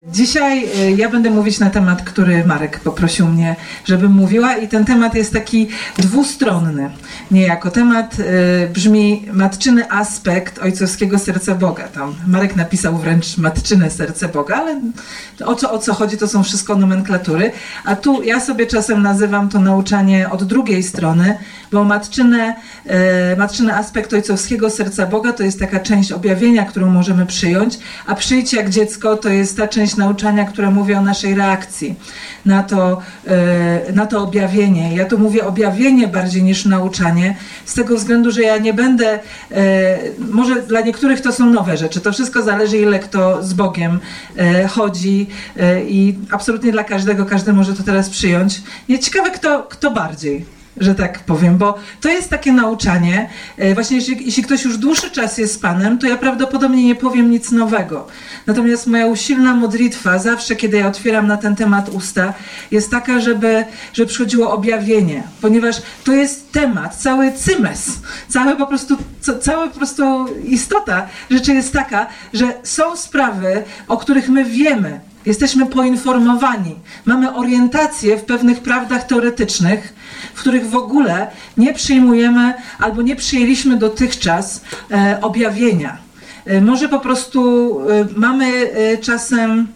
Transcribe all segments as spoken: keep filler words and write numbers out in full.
Dzisiaj ja będę mówić na temat, który Marek poprosił mnie, żebym mówiła, i ten temat jest taki dwustronny. Niejako temat y, brzmi matczyny aspekt ojcowskiego serca Boga. Tam Marek napisał wręcz matczyne serce Boga, ale o co, o co chodzi, to są wszystko nomenklatury. A tu ja sobie czasem nazywam to nauczanie od drugiej strony, bo matczyne, y, matczyny aspekt ojcowskiego serca Boga to jest taka część objawienia, którą możemy przyjąć, a przyjdź jak dziecko to jest ta część nauczania, która mówi o naszej reakcji na to, na to objawienie. Ja tu mówię objawienie bardziej niż nauczanie, z tego względu, że ja nie będę, może dla niektórych to są nowe rzeczy, to wszystko zależy, ile kto z Bogiem chodzi, i absolutnie dla każdego, każdy może to teraz przyjąć. Nie, ciekawe kto, kto bardziej, że tak powiem, bo to jest takie nauczanie, właśnie jeśli, jeśli ktoś już dłuższy czas jest z Panem, to ja prawdopodobnie nie powiem nic nowego. Natomiast moja usilna modlitwa, zawsze kiedy ja otwieram na ten temat usta, jest taka, żeby, żeby przychodziło objawienie, ponieważ to jest temat, cały cymes, cały po prostu, cała po prostu istota rzeczy jest taka, że są sprawy, o których my wiemy, jesteśmy poinformowani, mamy orientację w pewnych prawdach teoretycznych, w których w ogóle nie przyjmujemy albo nie przyjęliśmy dotychczas e, objawienia. E, może po prostu e, mamy e, czasem,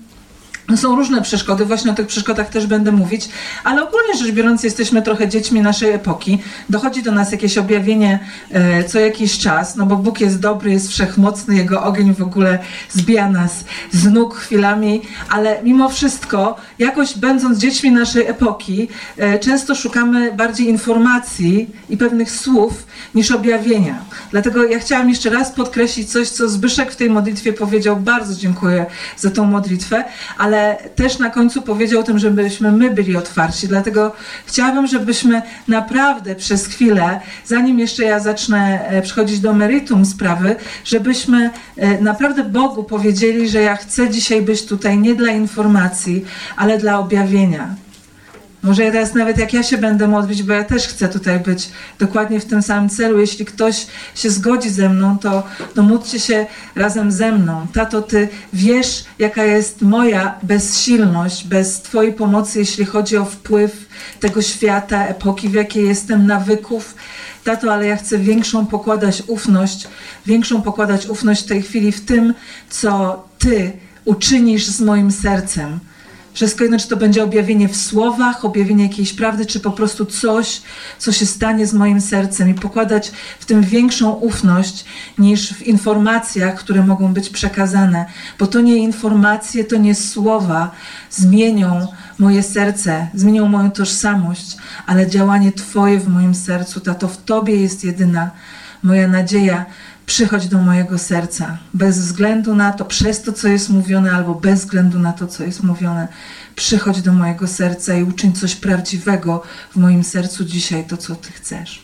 są różne przeszkody, właśnie o tych przeszkodach też będę mówić, ale ogólnie rzecz biorąc jesteśmy trochę dziećmi naszej epoki. Dochodzi do nas jakieś objawienie e, co jakiś czas, no bo Bóg jest dobry, jest wszechmocny, Jego ogień w ogóle zbija nas z nóg chwilami, ale mimo wszystko, jakoś będąc dziećmi naszej epoki, e, często szukamy bardziej informacji i pewnych słów niż objawienia. Dlatego ja chciałam jeszcze raz podkreślić coś, co Zbyszek w tej modlitwie powiedział. Bardzo dziękuję za tą modlitwę, ale też na końcu powiedział o tym, żebyśmy my byli otwarci. Dlatego chciałabym, żebyśmy naprawdę przez chwilę, zanim jeszcze ja zacznę przychodzić do meritum sprawy, żebyśmy naprawdę Bogu powiedzieli, że ja chcę dzisiaj być tutaj nie dla informacji, ale dla objawienia. Może ja teraz nawet jak ja się będę modlić, bo ja też chcę tutaj być dokładnie w tym samym celu. Jeśli ktoś się zgodzi ze mną, to, to módlcie się razem ze mną. Tato, Ty wiesz, jaka jest moja bezsilność, bez Twojej pomocy, jeśli chodzi o wpływ tego świata, epoki, w jakiej jestem, nawyków. Tato, ale ja chcę większą pokładać ufność, większą pokładać ufność w tej chwili w tym, co Ty uczynisz z moim sercem. Wszystko jedno, czy to będzie objawienie w słowach, objawienie jakiejś prawdy, czy po prostu coś, co się stanie z moim sercem, i pokładać w tym większą ufność niż w informacjach, które mogą być przekazane. Bo to nie informacje, to nie słowa zmienią moje serce, zmienią moją tożsamość, ale działanie Twoje w moim sercu. Tato, w Tobie jest jedyna moja nadzieja. Przychodź do mojego serca, bez względu na to, przez to, co jest mówione, albo bez względu na to, co jest mówione. Przychodź do mojego serca i uczyń coś prawdziwego w moim sercu dzisiaj, to, co Ty chcesz.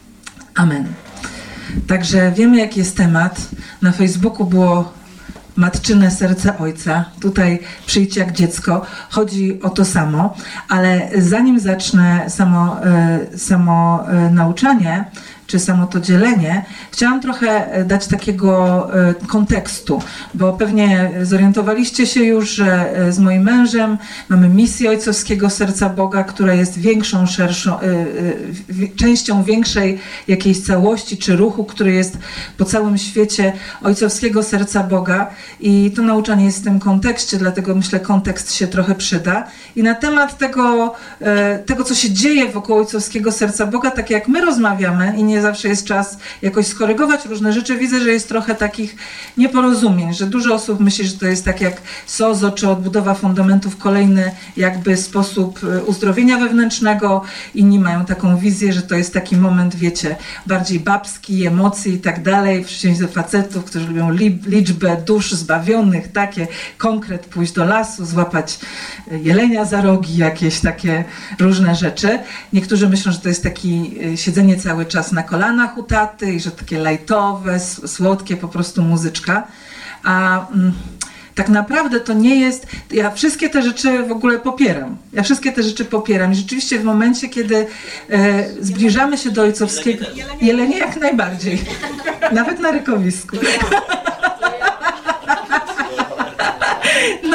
Amen. Także wiemy, jaki jest temat. Na Facebooku było matczyne serce Ojca. Tutaj przyjdź jak dziecko. Chodzi o to samo, ale zanim zacznę samo, samo nauczanie, czy samo to dzielenie, chciałam trochę dać takiego kontekstu, bo pewnie zorientowaliście się już, że z moim mężem mamy misję ojcowskiego serca Boga, która jest większą, szerszą, częścią większej jakiejś całości czy ruchu, który jest po całym świecie ojcowskiego serca Boga, i to nauczanie jest w tym kontekście, dlatego myślę, kontekst się trochę przyda. I na temat tego, tego co się dzieje wokół ojcowskiego serca Boga, tak jak my rozmawiamy i nie zawsze jest czas jakoś skorygować różne rzeczy, widzę, że jest trochę takich nieporozumień, że dużo osób myśli, że to jest tak jak sozo czy odbudowa fundamentów, kolejny jakby sposób uzdrowienia wewnętrznego. Inni mają taką wizję, że to jest taki moment, wiecie, bardziej babski, emocji i tak dalej, w przeciwieństwie do facetów, którzy lubią liczbę dusz zbawionych, takie konkret, pójść do lasu, złapać jelenia za rogi, jakieś takie różne rzeczy. Niektórzy myślą, że to jest taki siedzenie cały czas na kolanach u taty i że takie lajtowe, słodkie po prostu muzyczka. A mm, tak naprawdę to nie jest... Ja wszystkie te rzeczy w ogóle popieram. Ja wszystkie te rzeczy popieram. I rzeczywiście w momencie, kiedy e, zbliżamy się do ojcowskiego... Jelenie jak najbardziej. Nawet na rykowisku.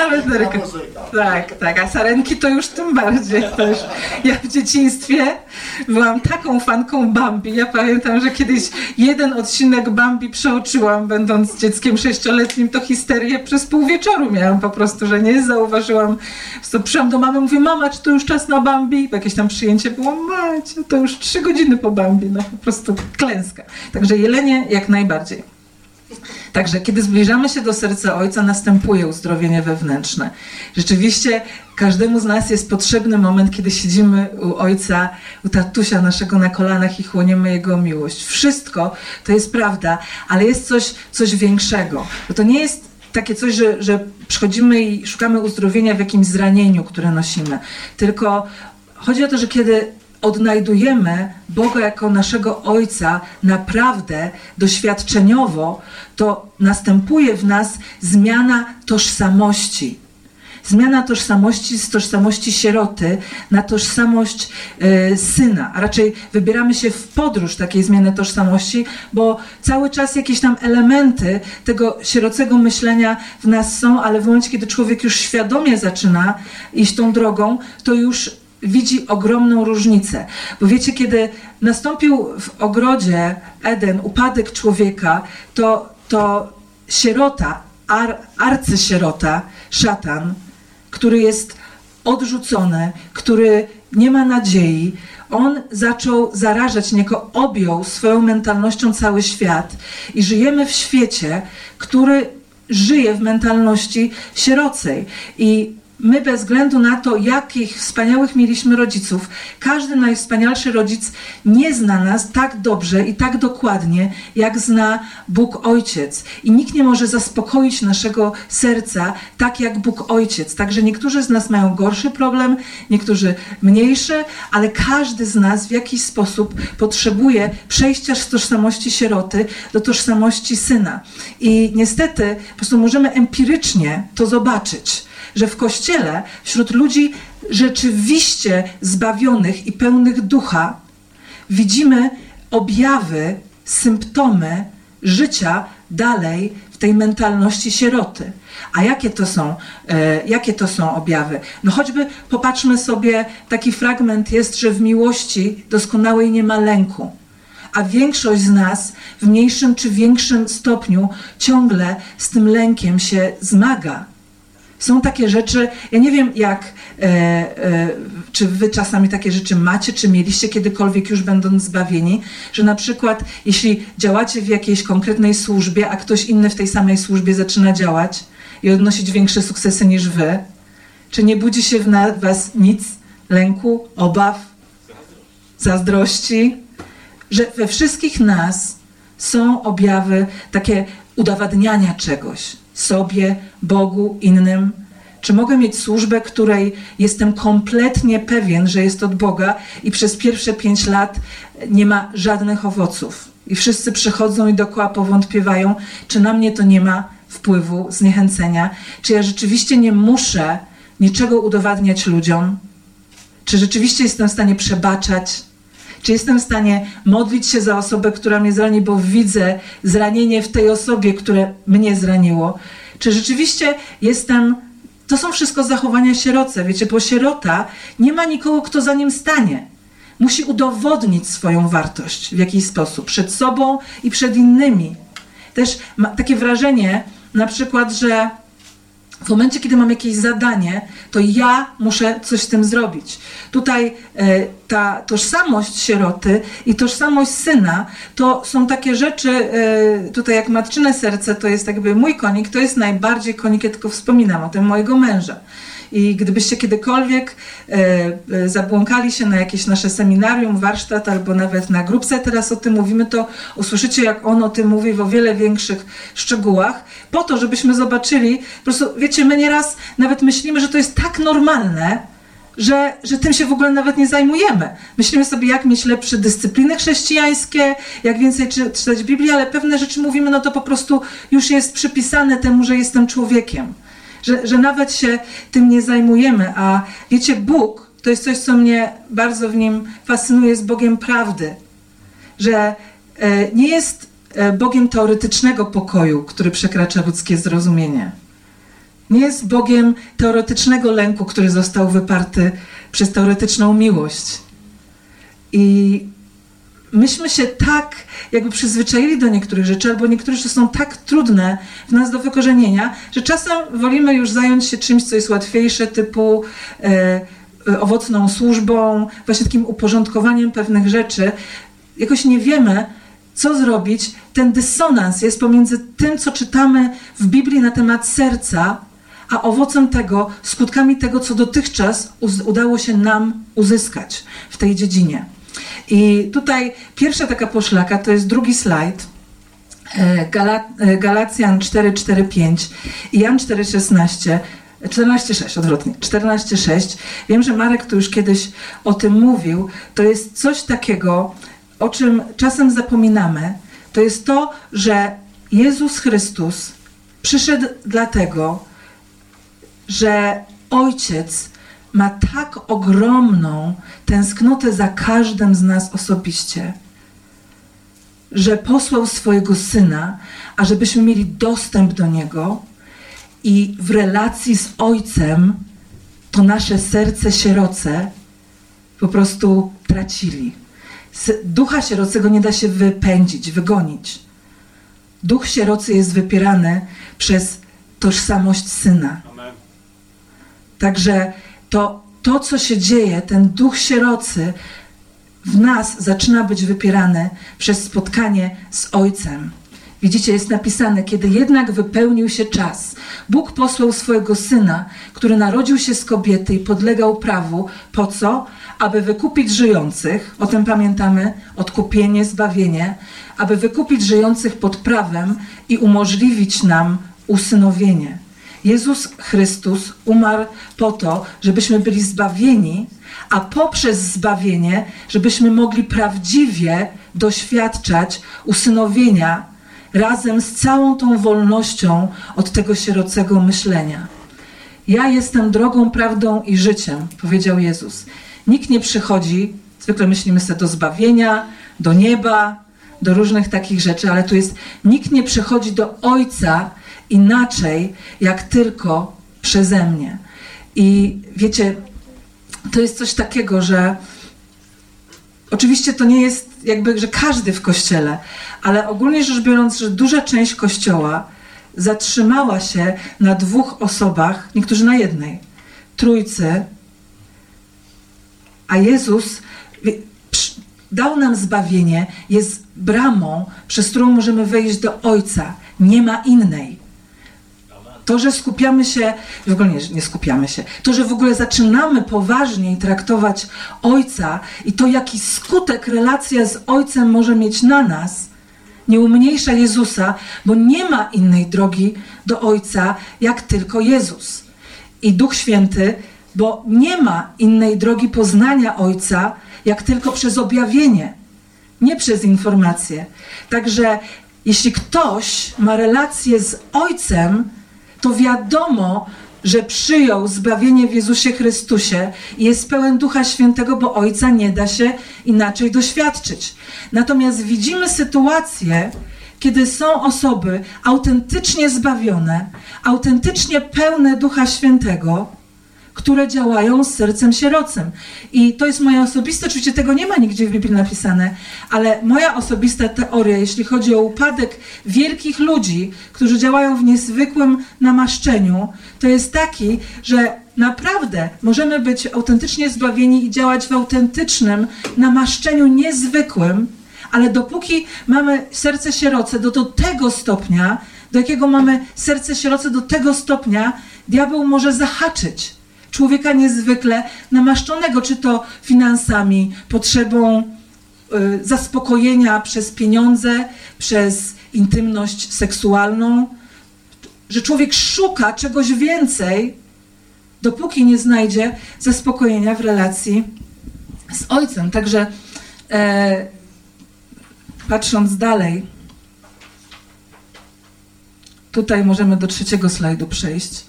Nawet Neryka. Tak, tak, a sarenki to już tym bardziej też. Ja w dzieciństwie byłam taką fanką Bambi. Ja pamiętam, że kiedyś jeden odcinek Bambi przeoczyłam, będąc dzieckiem sześcioletnim, to histerię przez pół wieczoru miałam po prostu, że nie zauważyłam. To przyszłam do mamy, mówię, mama, czy to już czas na Bambi? Jakieś tam przyjęcie było, macie, to już trzy godziny po Bambi, no po prostu klęska. Także jelenie jak najbardziej. Także kiedy zbliżamy się do serca Ojca, następuje uzdrowienie wewnętrzne. Rzeczywiście każdemu z nas jest potrzebny moment, kiedy siedzimy u Ojca, u tatusia naszego na kolanach i chłoniemy Jego miłość. Wszystko to jest prawda, ale jest coś, coś większego. Bo to nie jest takie coś, że, że przychodzimy i szukamy uzdrowienia w jakimś zranieniu, które nosimy. Tylko chodzi o to, że kiedy odnajdujemy Boga jako naszego Ojca naprawdę doświadczeniowo, to następuje w nas zmiana tożsamości. Zmiana tożsamości z tożsamości sieroty na tożsamość y, syna. A raczej wybieramy się w podróż takiej zmiany tożsamości, bo cały czas jakieś tam elementy tego sierocego myślenia w nas są, ale w momencie, kiedy człowiek już świadomie zaczyna iść tą drogą, to już widzi ogromną różnicę. Bo wiecie, kiedy nastąpił w ogrodzie Eden upadek człowieka, to, to sierota, ar, arcysierota, szatan, który jest odrzucony, który nie ma nadziei, on zaczął zarażać, niejako objął swoją mentalnością cały świat i żyjemy w świecie, który żyje w mentalności sierocej. I my bez względu na to, jakich wspaniałych mieliśmy rodziców, każdy najwspanialszy rodzic nie zna nas tak dobrze i tak dokładnie, jak zna Bóg Ojciec. I nikt nie może zaspokoić naszego serca tak, jak Bóg Ojciec. Także niektórzy z nas mają gorszy problem, niektórzy mniejszy, ale każdy z nas w jakiś sposób potrzebuje przejścia z tożsamości sieroty do tożsamości syna. I niestety po prostu możemy empirycznie to zobaczyć, że w Kościele wśród ludzi rzeczywiście zbawionych i pełnych ducha widzimy objawy, symptomy życia dalej w tej mentalności sieroty. A jakie to są, e, jakie to są objawy? No choćby popatrzmy sobie, taki fragment jest, że w miłości doskonałej nie ma lęku. A większość z nas w mniejszym czy większym stopniu ciągle z tym lękiem się zmaga. Są takie rzeczy, ja nie wiem jak, e, e, czy wy czasami takie rzeczy macie, czy mieliście kiedykolwiek już będąc zbawieni, że na przykład jeśli działacie w jakiejś konkretnej służbie, a ktoś inny w tej samej służbie zaczyna działać i odnosić większe sukcesy niż wy, czy nie budzi się w na, was nic, lęku, obaw, zazdrości, że we wszystkich nas są objawy takie udowadniania czegoś sobie, Bogu, innym. Czy mogę mieć służbę, której jestem kompletnie pewien, że jest od Boga i przez pierwsze pięć lat nie ma żadnych owoców i wszyscy przychodzą i dookoła powątpiewają, czy na mnie to nie ma wpływu, zniechęcenia, czy ja rzeczywiście nie muszę niczego udowadniać ludziom, czy rzeczywiście jestem w stanie przebaczać, czy jestem w stanie modlić się za osobę, która mnie zrani, bo widzę zranienie w tej osobie, które mnie zraniło. Czy rzeczywiście jestem... To są wszystko zachowania sieroce. Wiecie, bo sierota nie ma nikogo, kto za nim stanie. Musi udowodnić swoją wartość w jakiś sposób. Przed sobą i przed innymi. Też mam takie wrażenie, na przykład, że w momencie, kiedy mam jakieś zadanie, to ja muszę coś z tym zrobić. Tutaj e, ta tożsamość sieroty i tożsamość syna to są takie rzeczy, e, tutaj jak matczyne serce to jest jakby mój konik, to jest najbardziej konik, ja tylko wspominam o tym mojego męża. I gdybyście kiedykolwiek e, e, zabłąkali się na jakieś nasze seminarium, warsztat albo nawet na grupce, teraz o tym mówimy, to usłyszycie, jak on o tym mówi w o wiele większych szczegółach, po to, żebyśmy zobaczyli, po prostu, wiecie, my nieraz nawet myślimy, że to jest tak normalne, że, że tym się w ogóle nawet nie zajmujemy. Myślimy sobie, jak mieć lepsze dyscypliny chrześcijańskie, jak więcej czy, czytać Biblię, ale pewne rzeczy mówimy, no to po prostu już jest przypisane temu, że jestem człowiekiem. Że, że nawet się tym nie zajmujemy, a wiecie, Bóg to jest coś, co mnie bardzo w nim fascynuje, jest Bogiem prawdy, że e, nie jest Bogiem teoretycznego pokoju, który przekracza ludzkie zrozumienie. Nie jest Bogiem teoretycznego lęku, który został wyparty przez teoretyczną miłość. I myśmy się tak jakby przyzwyczaili do niektórych rzeczy, albo niektóre rzeczy są tak trudne w nas do wykorzenienia, że czasem wolimy już zająć się czymś, co jest łatwiejsze, typu e, owocną służbą, właśnie takim uporządkowaniem pewnych rzeczy. Jakoś nie wiemy, co zrobić. Ten dysonans jest pomiędzy tym, co czytamy w Biblii na temat serca, a owocem tego, skutkami tego, co dotychczas udało się nam uzyskać w tej dziedzinie. I tutaj pierwsza taka poszlaka, to jest drugi slajd, Gala- Galacjan cztery, cztery, pięć i Jan cztery, szesnaście, czternaście, sześć, odwrotnie, czternaście, sześć. Wiem, że Marek tu już kiedyś o tym mówił. To jest coś takiego, o czym czasem zapominamy. To jest to, że Jezus Chrystus przyszedł dlatego, że Ojciec ma tak ogromną tęsknotę za każdym z nas osobiście, że posłał swojego Syna, ażebyśmy mieli dostęp do Niego i w relacji z Ojcem to nasze serce sieroce po prostu tracili. Ducha sierocego nie da się wypędzić, wygonić. Duch sierocy jest wypierany przez tożsamość Syna. Amen. Także to, to, co się dzieje, ten duch sierocy w nas zaczyna być wypierany przez spotkanie z Ojcem. Widzicie, jest napisane, kiedy jednak wypełnił się czas, Bóg posłał swojego Syna, który narodził się z kobiety i podlegał prawu. Po co? Aby wykupić żyjących, o tym pamiętamy, odkupienie, zbawienie, aby wykupić żyjących pod prawem i umożliwić nam usynowienie. Jezus Chrystus umarł po to, żebyśmy byli zbawieni, a poprzez zbawienie, żebyśmy mogli prawdziwie doświadczać usynowienia razem z całą tą wolnością od tego sierocego myślenia. Ja jestem drogą, prawdą i życiem, powiedział Jezus. Nikt nie przychodzi, zwykle myślimy sobie do zbawienia, do nieba, do różnych takich rzeczy, ale tu jest, nikt nie przychodzi do Ojca inaczej, jak tylko przeze mnie. I wiecie, to jest coś takiego, że oczywiście to nie jest jakby, że każdy w Kościele, ale ogólnie rzecz biorąc, że duża część Kościoła zatrzymała się na dwóch osobach, niektórzy na jednej, Trójcy, a Jezus dał nam zbawienie, jest bramą, przez którą możemy wejść do Ojca. Nie ma innej. To, że skupiamy się, w ogóle nie, nie skupiamy się, to, że w ogóle zaczynamy poważniej traktować Ojca i to, jaki skutek relacja z Ojcem może mieć na nas, nie umniejsza Jezusa, bo nie ma innej drogi do Ojca, jak tylko Jezus. I Duch Święty, bo nie ma innej drogi poznania Ojca, jak tylko przez objawienie, nie przez informację. Także jeśli ktoś ma relację z Ojcem, to wiadomo, że przyjął zbawienie w Jezusie Chrystusie i jest pełen Ducha Świętego, bo Ojca nie da się inaczej doświadczyć. Natomiast widzimy sytuacje, kiedy są osoby autentycznie zbawione, autentycznie pełne Ducha Świętego, które działają z sercem sierocym. I to jest moja osobista, oczywiście tego nie ma nigdzie w Biblii napisane, ale moja osobista teoria, jeśli chodzi o upadek wielkich ludzi, którzy działają w niezwykłym namaszczeniu, to jest taki, że naprawdę możemy być autentycznie zbawieni i działać w autentycznym namaszczeniu niezwykłym, ale dopóki mamy serce sieroce do, do tego stopnia, do jakiego mamy serce sieroce do tego stopnia, diabeł może zahaczyć człowieka niezwykle namaszczonego, czy to finansami, potrzebą y, zaspokojenia przez pieniądze, przez intymność seksualną, że człowiek szuka czegoś więcej, dopóki nie znajdzie zaspokojenia w relacji z Ojcem. Także e, patrząc dalej, tutaj możemy do trzeciego slajdu przejść.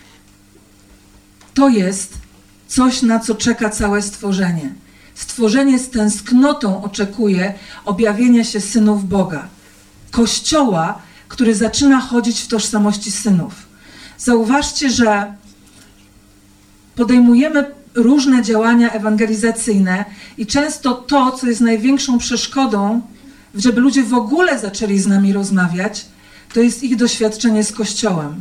To jest coś, na co czeka całe stworzenie. Stworzenie z tęsknotą oczekuje objawienia się synów Boga. Kościoła, który zaczyna chodzić w tożsamości synów. zauważcie, że podejmujemy różne działania ewangelizacyjne i często to, co jest największą przeszkodą, żeby ludzie w ogóle zaczęli z nami rozmawiać, to jest ich doświadczenie z Kościołem.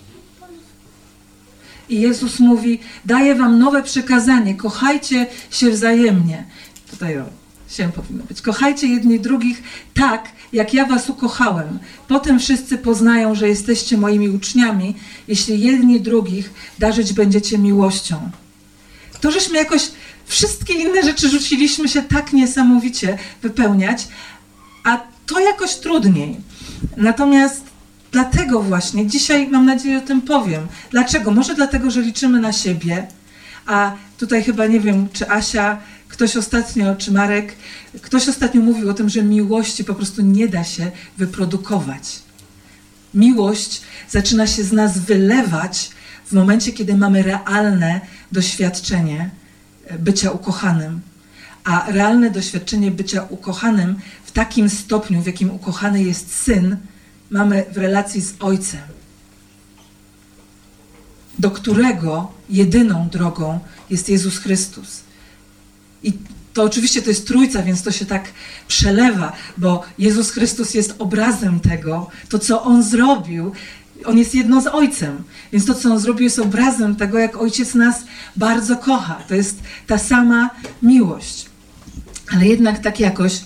I Jezus mówi, daję wam nowe przykazanie, kochajcie się wzajemnie. Tutaj o, się powinno być. Kochajcie jedni drugich tak, jak ja was ukochałem. Potem wszyscy poznają, że jesteście moimi uczniami, jeśli jedni drugich darzyć będziecie miłością. To, żeśmy jakoś wszystkie inne rzeczy rzuciliśmy się tak niesamowicie wypełniać, a to jakoś trudniej. Natomiast dlatego właśnie dzisiaj, mam nadzieję, o tym powiem. Dlaczego? Może dlatego, że liczymy na siebie, a tutaj chyba nie wiem, czy Asia, ktoś ostatnio, czy Marek, ktoś ostatnio mówił o tym, że miłości po prostu nie da się wyprodukować. Miłość zaczyna się z nas wylewać w momencie, kiedy mamy realne doświadczenie bycia ukochanym. A realne doświadczenie bycia ukochanym w takim stopniu, w jakim ukochany jest Syn, mamy w relacji z Ojcem, do którego jedyną drogą jest Jezus Chrystus. I to oczywiście to jest Trójca, więc to się tak przelewa, bo Jezus Chrystus jest obrazem tego, to co On zrobił, On jest jedno z Ojcem, więc to co On zrobił jest obrazem tego, jak Ojciec nas bardzo kocha. To jest ta sama miłość. Ale jednak tak jakoś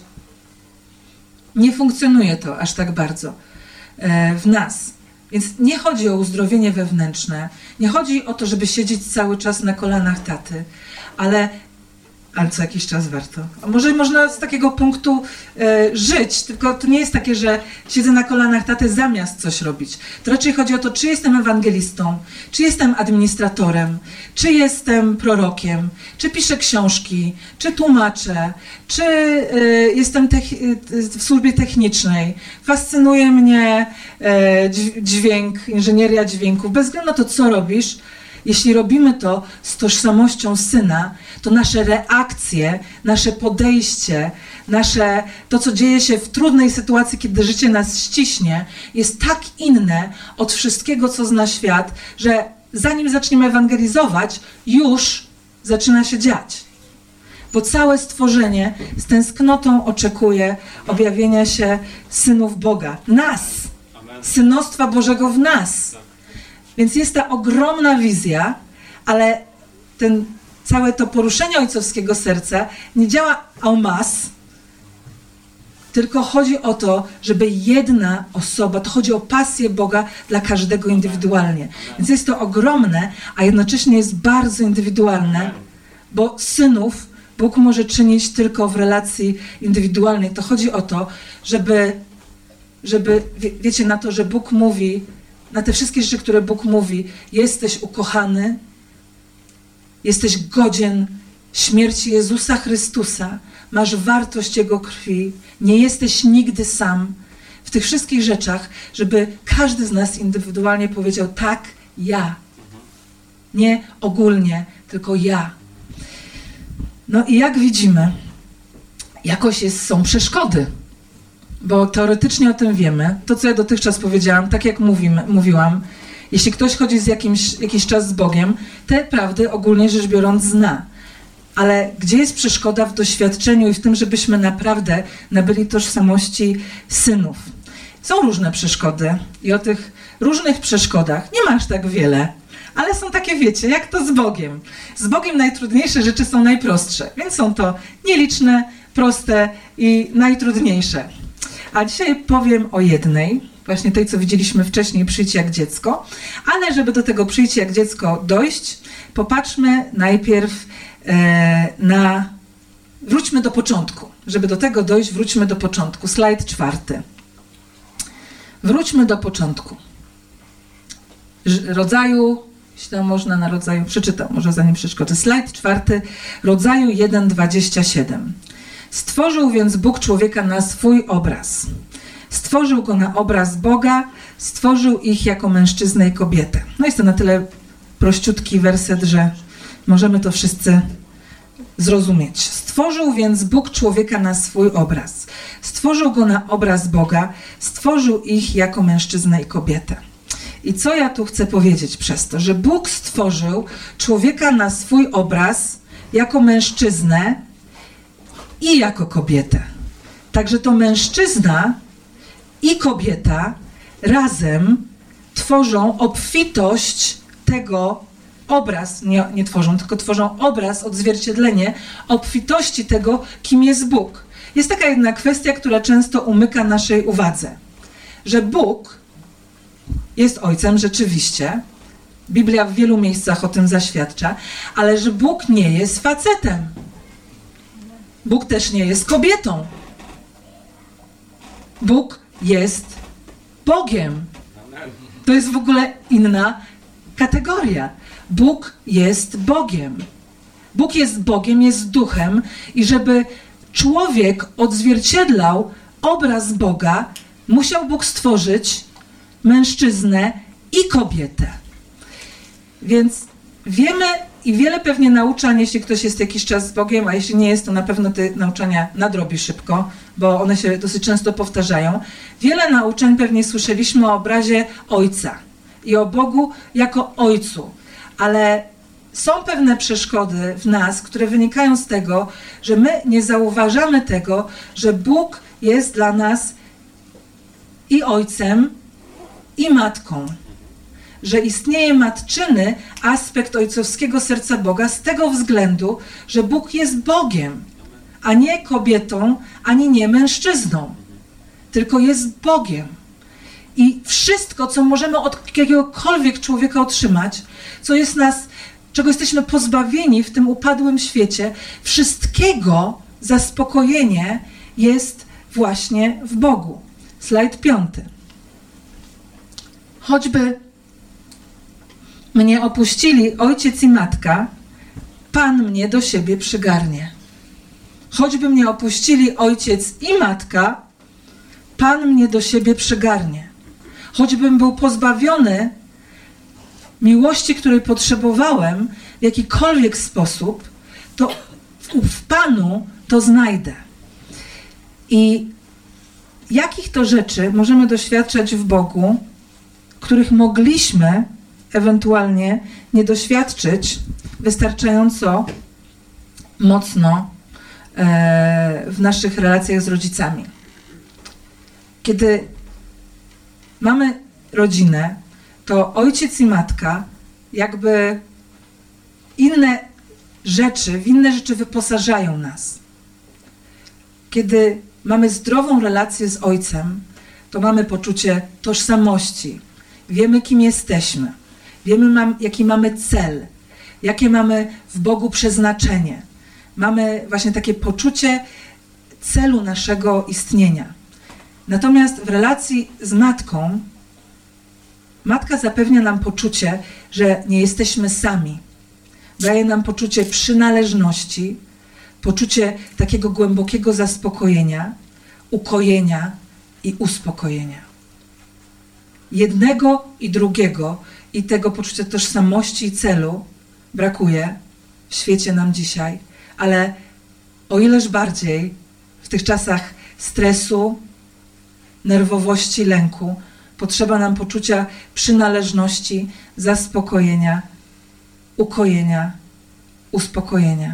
nie funkcjonuje to aż tak bardzo w nas. Więc nie chodzi o uzdrowienie wewnętrzne, nie chodzi o to, żeby siedzieć cały czas na kolanach taty, ale, ale co jakiś czas warto. A może można z takiego punktu e, żyć, tylko to nie jest takie, że siedzę na kolanach taty zamiast coś robić. To raczej chodzi o to, czy jestem ewangelistą, czy jestem administratorem, czy jestem prorokiem, czy piszę książki, czy tłumaczę, czy e, jestem w służbie technicznej. Fascynuje mnie e, dźwięk, inżynieria dźwięków. Bez względu na to, co robisz, jeśli robimy to z tożsamością Syna, to nasze reakcje, nasze podejście, nasze, to, co dzieje się w trudnej sytuacji, kiedy życie nas ściśnie, jest tak inne od wszystkiego, co zna świat, że zanim zaczniemy ewangelizować, już zaczyna się dziać. Bo całe stworzenie z tęsknotą oczekuje objawienia się synów Boga. Nas! Synostwa Bożego w nas. Więc jest ta ogromna wizja, ale ten, całe to poruszenie ojcowskiego serca nie działa en masse, tylko chodzi o to, żeby jedna osoba, to chodzi o pasję Boga dla każdego indywidualnie. Więc jest to ogromne, a jednocześnie jest bardzo indywidualne, bo synów Bóg może czynić tylko w relacji indywidualnej. To chodzi o to, żeby, żeby wie, wiecie, na to, że Bóg mówi, na te wszystkie rzeczy, które Bóg mówi, jesteś ukochany, jesteś godzien śmierci Jezusa Chrystusa, masz wartość Jego krwi, nie jesteś nigdy sam. W tych wszystkich rzeczach, żeby każdy z nas indywidualnie powiedział tak, ja. Nie ogólnie, tylko ja. No i jak widzimy, jakoś jest, są przeszkody. Bo teoretycznie o tym wiemy. To, co ja dotychczas powiedziałam, tak jak mówimy, mówiłam, jeśli ktoś chodzi z jakimś, jakiś czas z Bogiem, te prawdy ogólnie rzecz biorąc zna. Ale gdzie jest przeszkoda w doświadczeniu i w tym, żebyśmy naprawdę nabyli tożsamości synów? Są różne przeszkody i o tych różnych przeszkodach nie ma aż tak wiele, ale są takie, wiecie, jak to z Bogiem. Z Bogiem najtrudniejsze rzeczy są najprostsze, więc są to nieliczne, proste i najtrudniejsze. A dzisiaj powiem o jednej, właśnie tej, co widzieliśmy wcześniej, przyjdź jak dziecko, ale żeby do tego przyjdź jak dziecko dojść, popatrzmy najpierw e, na... Wróćmy do początku. Żeby do tego dojść, wróćmy do początku. Slajd czwarty. Wróćmy do początku. Rodzaju, jeśli tam można na rodzaju, przeczytam, może zanim przeszkodzę. Slajd czwarty, rodzaju jeden dwadzieścia siedem. Stworzył więc Bóg człowieka na swój obraz. Stworzył go na obraz Boga, stworzył ich jako mężczyznę i kobietę. No jest to na tyle prościutki werset, że możemy to wszyscy zrozumieć. Stworzył więc Bóg człowieka na swój obraz. Stworzył go na obraz Boga, stworzył ich jako mężczyznę i kobietę. I co ja tu chcę powiedzieć przez to? Że Bóg stworzył człowieka na swój obraz jako mężczyznę i jako kobietę. Także to mężczyzna i kobieta razem tworzą obfitość tego, obraz, nie, nie tworzą, tylko tworzą obraz, odzwierciedlenie obfitości tego, kim jest Bóg. Jest taka jedna kwestia, która często umyka naszej uwadze, że Bóg jest ojcem rzeczywiście, Biblia w wielu miejscach o tym zaświadcza, ale że Bóg nie jest facetem. Bóg też nie jest kobietą. Bóg jest Bogiem. To jest w ogóle inna kategoria. Bóg jest Bogiem. Bóg jest Bogiem, jest duchem i żeby człowiek odzwierciedlał obraz Boga, musiał Bóg stworzyć mężczyznę i kobietę. Więc wiemy i wiele pewnie nauczań, jeśli ktoś jest jakiś czas z Bogiem, a jeśli nie jest, to na pewno te nauczania nadrobi szybko, bo one się dosyć często powtarzają. Wiele nauczeń pewnie słyszeliśmy o obrazie Ojca i o Bogu jako Ojcu, ale są pewne przeszkody w nas, które wynikają z tego, że my nie zauważamy tego, że Bóg jest dla nas i Ojcem, i Matką. Że istnieje matczyny aspekt ojcowskiego serca Boga z tego względu, że Bóg jest Bogiem, a nie kobietą, ani nie mężczyzną, tylko jest Bogiem. I wszystko, co możemy od jakiegokolwiek człowieka otrzymać, co jest nas, czego jesteśmy pozbawieni w tym upadłym świecie, wszystkiego zaspokojenie jest właśnie w Bogu. Slajd piąty. Choćby mnie opuścili ojciec i matka, Pan mnie do siebie przygarnie. Choćby mnie opuścili ojciec i matka, Pan mnie do siebie przygarnie. Choćbym był pozbawiony miłości, której potrzebowałem w jakikolwiek sposób, to w, w Panu to znajdę. I jakich to rzeczy możemy doświadczać w Bogu, których mogliśmy ewentualnie nie doświadczyć wystarczająco mocno e, w naszych relacjach z rodzicami. Kiedy mamy rodzinę, to ojciec i matka jakby inne rzeczy, w inne rzeczy wyposażają nas. Kiedy mamy zdrową relację z ojcem, to mamy poczucie tożsamości. Wiemy, kim jesteśmy. Wiemy, mam, jaki mamy cel. Jakie mamy w Bogu przeznaczenie. Mamy właśnie takie poczucie celu naszego istnienia. Natomiast w relacji z matką, matka zapewnia nam poczucie, że nie jesteśmy sami. Daje nam poczucie przynależności, poczucie takiego głębokiego zaspokojenia, ukojenia i uspokojenia. Jednego i drugiego i tego poczucia tożsamości i celu brakuje w świecie nam dzisiaj, ale o ileż bardziej w tych czasach stresu, nerwowości, lęku potrzeba nam poczucia przynależności, zaspokojenia, ukojenia, uspokojenia.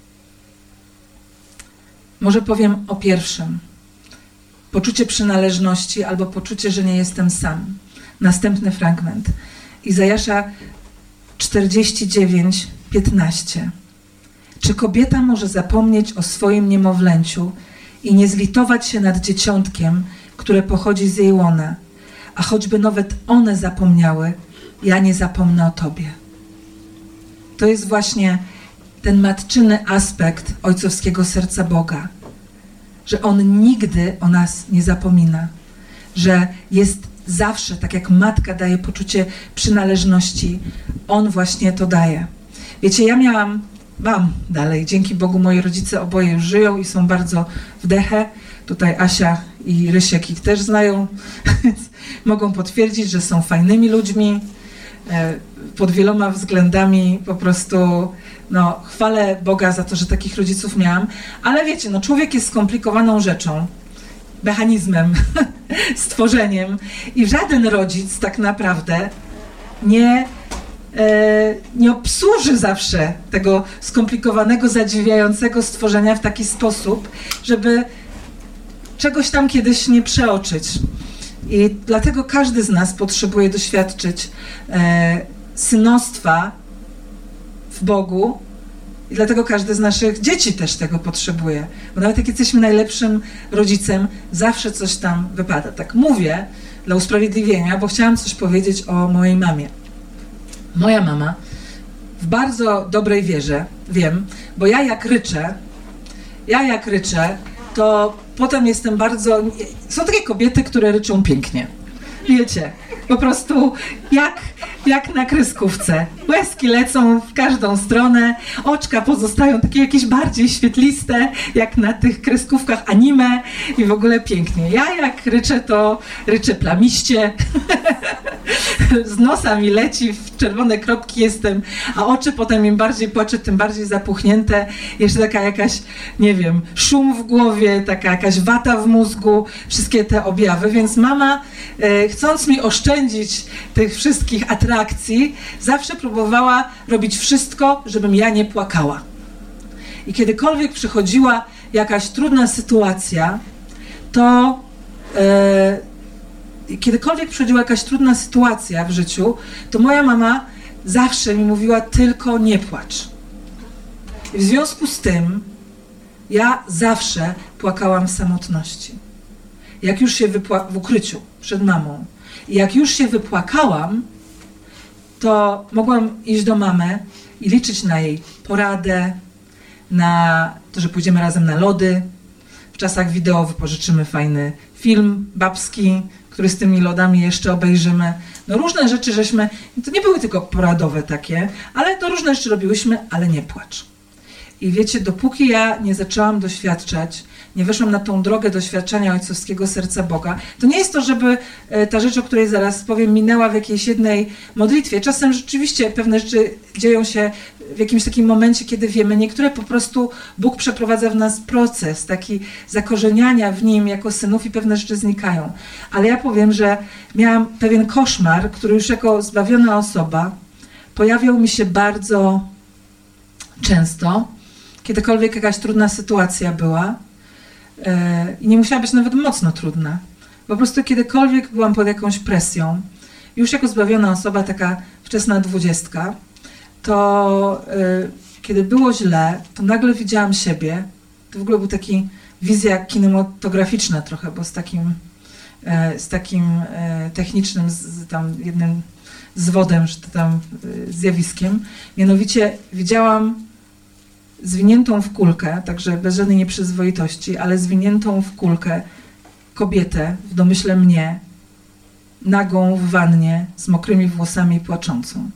Może powiem o pierwszym. Poczucie przynależności albo poczucie, że nie jestem sam. Następny fragment. Izajasza czterdzieści dziewięć, piętnaście. Czy kobieta może zapomnieć o swoim niemowlęciu i nie zlitować się nad dzieciątkiem, które pochodzi z jej łona? A choćby nawet one zapomniały, ja nie zapomnę o Tobie. To jest właśnie ten matczyny aspekt ojcowskiego serca Boga. Że On nigdy o nas nie zapomina. Że jest zawsze, tak jak matka daje poczucie przynależności, On właśnie to daje. Wiecie, ja miałam, mam dalej, dzięki Bogu moi rodzice oboje już żyją i są bardzo w dechę. Tutaj Asia i Rysiek ich też znają, więc mogą potwierdzić, że są fajnymi ludźmi. Pod wieloma względami po prostu no, chwalę Boga za to, że takich rodziców miałam. Ale wiecie, no, człowiek jest skomplikowaną rzeczą. mechanizmem, stworzeniem i żaden rodzic tak naprawdę nie, e, nie obsłuży zawsze tego skomplikowanego, zadziwiającego stworzenia w taki sposób, żeby czegoś tam kiedyś nie przeoczyć. I dlatego każdy z nas potrzebuje doświadczyć e, synostwa w Bogu i dlatego każdy z naszych dzieci też tego potrzebuje. Bo nawet jak jesteśmy najlepszym rodzicem, zawsze coś tam wypada. Tak mówię dla usprawiedliwienia, bo chciałam coś powiedzieć o mojej mamie. Moja mama w bardzo dobrej wierze, wiem, bo ja jak ryczę, ja jak ryczę, to potem jestem bardzo... Są takie kobiety, które ryczą pięknie. Wiecie, po prostu jak, jak na kreskówce. Łezki lecą w każdą stronę, oczka pozostają takie jakieś bardziej świetliste, jak na tych kreskówkach anime i w ogóle pięknie. Ja jak ryczę, to ryczę plamiście. Z nosa mi leci, w czerwone kropki jestem, a oczy potem im bardziej płaczę, tym bardziej zapuchnięte. Jeszcze taka jakaś, nie wiem, szum w głowie, taka jakaś wata w mózgu, wszystkie te objawy. Więc mama, e, chcąc mi oszczędzić tych wszystkich atrakcji, zawsze próbowała robić wszystko, żebym ja nie płakała. I kiedykolwiek przychodziła jakaś trudna sytuacja, to... E, Kiedykolwiek przychodziła jakaś trudna sytuacja w życiu, to moja mama zawsze mi mówiła: tylko nie płacz. I w związku z tym ja zawsze płakałam w samotności. Jak już się wypła- w ukryciu przed mamą. I jak już się wypłakałam, to mogłam iść do mamy i liczyć na jej poradę, na to, że pójdziemy razem na lody. W czasach wideo wypożyczymy fajny film babski, który z tymi lodami jeszcze obejrzymy. No różne rzeczy żeśmy, to nie były tylko poradowe takie, ale to różne rzeczy robiłyśmy, ale nie płacz. I wiecie, dopóki ja nie zaczęłam doświadczać, nie weszłam na tą drogę doświadczenia ojcowskiego serca Boga, to nie jest to, żeby ta rzecz, o której zaraz powiem, minęła w jakiejś jednej modlitwie. Czasem rzeczywiście pewne rzeczy dzieją się w jakimś takim momencie, kiedy wiemy, niektóre po prostu Bóg przeprowadza w nas proces, taki zakorzeniania w Nim jako synów i pewne rzeczy znikają. Ale ja powiem, że miałam pewien koszmar, który już jako zbawiona osoba pojawiał mi się bardzo często, kiedykolwiek jakaś trudna sytuacja była, i nie musiała być nawet mocno trudna. Po prostu kiedykolwiek byłam pod jakąś presją, już jako zbawiona osoba, taka wczesna dwudziestka, to y, kiedy było źle, to nagle widziałam siebie. To w ogóle był taki wizja kinematograficzna trochę, bo z takim, y, z takim y, technicznym, z, tam jednym zwodem, że to tam y, zjawiskiem. Mianowicie widziałam zwiniętą w kulkę, także bez żadnej nieprzyzwoitości, ale zwiniętą w kulkę kobietę, w domyśle mnie, nagą w wannie, z mokrymi włosami i płaczącą.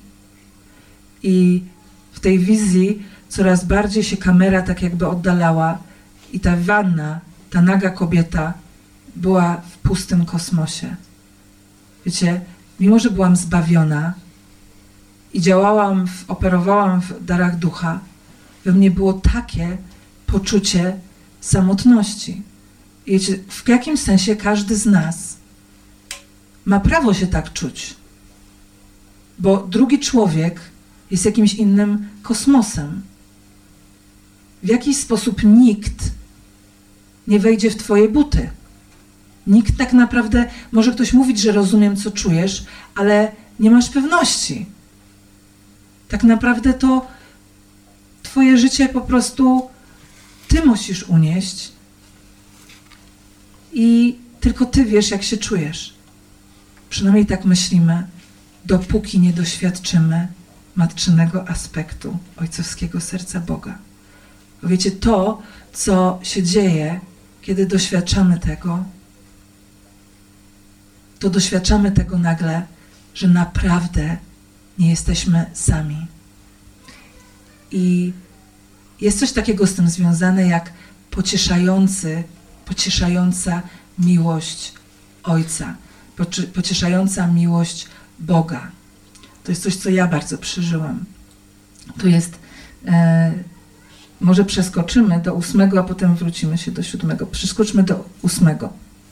I w tej wizji coraz bardziej się kamera tak jakby oddalała i ta wanna, ta naga kobieta była w pustym kosmosie. Wiecie, mimo że byłam zbawiona i działałam, w, operowałam w darach ducha, we mnie było takie poczucie samotności. I wiecie, w jakimś sensie każdy z nas ma prawo się tak czuć, bo drugi człowiek jest jakimś innym kosmosem. W jakiś sposób nikt nie wejdzie w twoje buty. Nikt tak naprawdę, może ktoś mówić, że rozumiem, co czujesz, ale nie masz pewności. Tak naprawdę to twoje życie po prostu ty musisz unieść i tylko ty wiesz, jak się czujesz. Przynajmniej tak myślimy, dopóki nie doświadczymy matczynego aspektu ojcowskiego serca Boga. Bo wiecie, to, co się dzieje, kiedy doświadczamy tego, to doświadczamy tego nagle, że naprawdę nie jesteśmy sami. I jest coś takiego z tym związane jak pocieszający, pocieszająca miłość Ojca, pocieszająca miłość Boga. To jest coś, co ja bardzo przeżyłam. To jest, e, może przeskoczymy do ósmego, a potem wrócimy się do siódmego. Przeskoczmy do ósmego.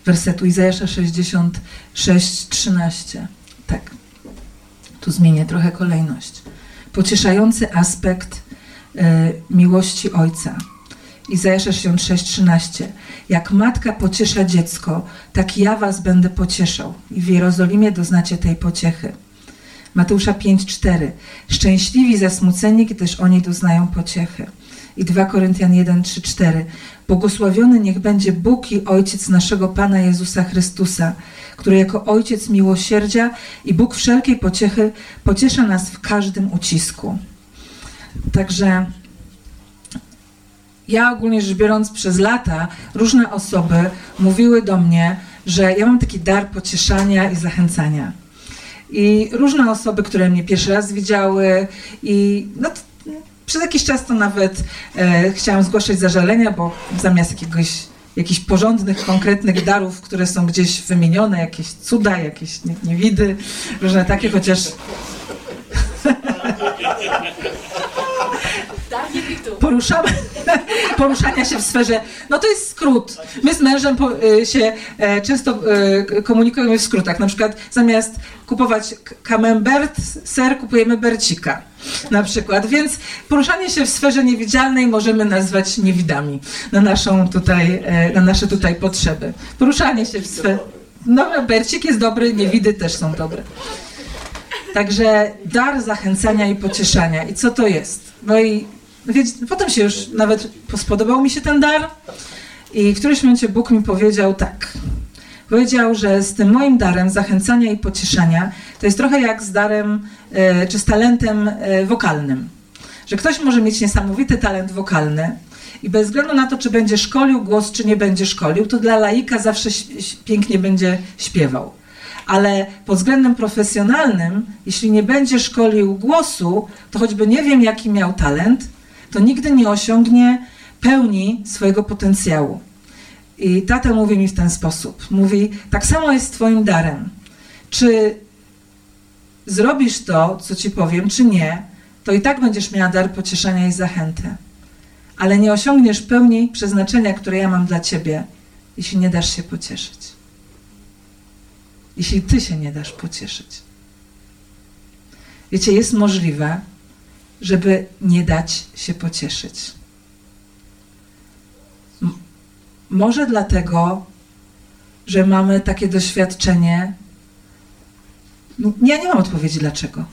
wersetu Izajasza sześćdziesiąt sześć, trzynaście. Tak, tu zmienię trochę kolejność. Pocieszający aspekt y, miłości Ojca. Izajasza sześćdziesiąt sześć, trzynaście. Jak matka pociesza dziecko, tak ja was będę pocieszał i w Jerozolimie doznacie tej pociechy. Mateusza pięć, cztery. Szczęśliwi zasmuceni, gdyż oni doznają pociechy. I dwa Koryntian jeden, trzy, cztery. Błogosławiony niech będzie Bóg i Ojciec naszego Pana Jezusa Chrystusa, który jako Ojciec miłosierdzia i Bóg wszelkiej pociechy pociesza nas w każdym ucisku. Także ja ogólnie rzecz biorąc przez lata różne osoby mówiły do mnie, że ja mam taki dar pocieszania i zachęcania. I różne osoby, które mnie pierwszy raz widziały i no, przez jakiś czas to nawet e, chciałam zgłaszać zażalenia, bo zamiast jakiegoś, jakichś porządnych, konkretnych darów, które są gdzieś wymienione, jakieś cuda, jakieś nie, niewidy, różne takie, chociaż... Poruszamy, poruszania się w sferze, no to jest skrót. My z mężem po, y, się e, często y, komunikujemy w skrótach. Na przykład zamiast kupować camembert, ser, kupujemy bercika. Na przykład, więc poruszanie się w sferze niewidzialnej możemy nazwać niewidami na naszą tutaj, e, na nasze tutaj potrzeby. Poruszanie się w sferze, no bercik jest dobry, niewidy też są dobre. Także dar zachęcania i pocieszania. I co to jest? No i wiecie, potem się już nawet spodobał mi się ten dar i w którymś momencie Bóg mi powiedział tak. Powiedział, że z tym moim darem zachęcania i pocieszania to jest trochę jak z darem e, czy z talentem e, wokalnym. Że ktoś może mieć niesamowity talent wokalny i bez względu na to, czy będzie szkolił głos, czy nie będzie szkolił, to dla laika zawsze pięknie będzie śpiewał. Ale pod względem profesjonalnym, jeśli nie będzie szkolił głosu, to choćby nie wiem, jaki miał talent, to nigdy nie osiągnie pełni swojego potencjału. I tata mówi mi w ten sposób. Mówi, tak samo jest z twoim darem. Czy zrobisz to, co ci powiem, czy nie, to i tak będziesz miała dar pocieszenia i zachęty. Ale nie osiągniesz pełni przeznaczenia, które ja mam dla ciebie, jeśli nie dasz się pocieszyć. Jeśli ty się nie dasz pocieszyć. Wiecie, jest możliwe, żeby nie dać się pocieszyć. M- może dlatego, że mamy takie doświadczenie. Ja nie mam odpowiedzi dlaczego.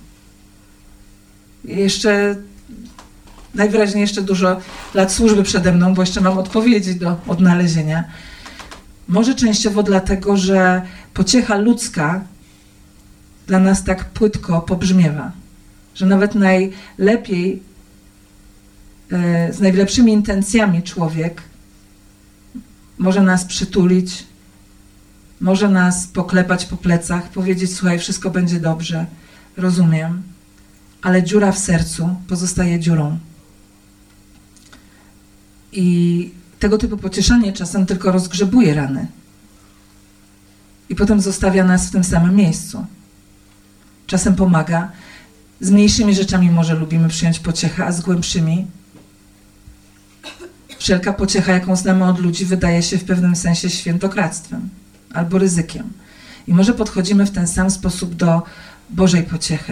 Jeszcze najwyraźniej jeszcze dużo lat służby przede mną, bo jeszcze mam odpowiedzi do odnalezienia. Może częściowo dlatego, że pociecha ludzka dla nas tak płytko pobrzmiewa, że nawet najlepiej, e, z najlepszymi intencjami człowiek może nas przytulić, może nas poklepać po plecach, powiedzieć, słuchaj, wszystko będzie dobrze, rozumiem, ale dziura w sercu pozostaje dziurą. I tego typu pocieszanie czasem tylko rozgrzebuje rany. I potem zostawia nas w tym samym miejscu. Czasem pomaga. Z mniejszymi rzeczami może lubimy przyjąć pociechę, a z głębszymi wszelka pociecha, jaką znamy od ludzi, wydaje się w pewnym sensie świętokradztwem albo ryzykiem. I może podchodzimy w ten sam sposób do Bożej pociechy.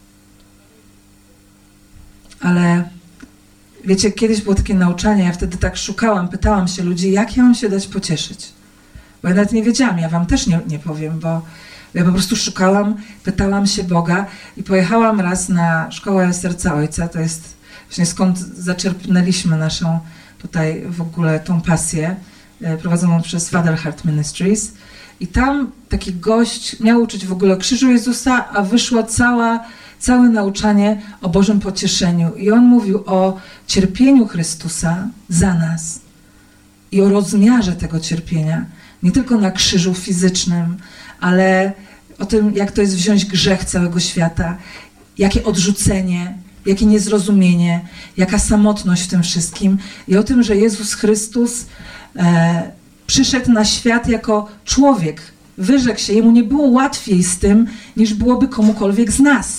Ale wiecie, kiedyś było takie nauczanie, ja wtedy tak szukałam, pytałam się ludzi, jak ja mam się dać pocieszyć? Bo ja nawet nie wiedziałam, ja wam też nie, nie powiem, bo ja po prostu szukałam, pytałam się Boga i pojechałam raz na Szkołę Serca Ojca, to jest właśnie skąd zaczerpnęliśmy naszą tutaj w ogóle tą pasję prowadzoną przez Father Heart Ministries i tam taki gość miał uczyć w ogóle o krzyżu Jezusa, a wyszło cała, całe nauczanie o Bożym pocieszeniu i on mówił o cierpieniu Chrystusa za nas i o rozmiarze tego cierpienia, nie tylko na krzyżu fizycznym, ale o tym, jak to jest wziąć grzech całego świata, jakie odrzucenie, jakie niezrozumienie, jaka samotność w tym wszystkim i o tym, że Jezus Chrystus e, przyszedł na świat jako człowiek, wyrzekł się, jemu nie było łatwiej z tym, niż byłoby komukolwiek z nas.